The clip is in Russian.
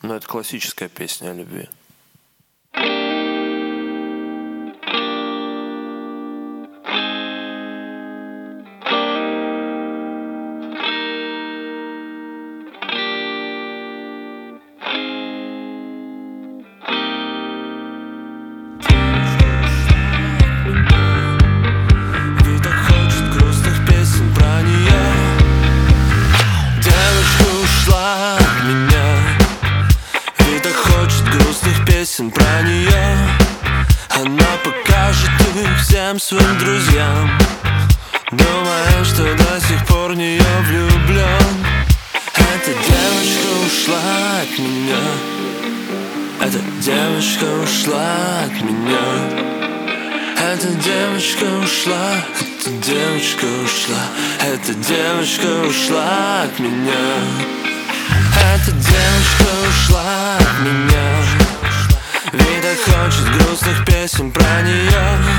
Но это классическая песня о любви. Про нее она покажет их всем своим друзьям, думая, что до сих пор в нее влюблен. Эта девочка ушла от меня. Эта девочка ушла от меня. Эта девочка ушла. Эта девочка ушла. Эта девочка ушла от меня. Эта девочка ушла от меня. Ведь так хочет грустных песен про нее.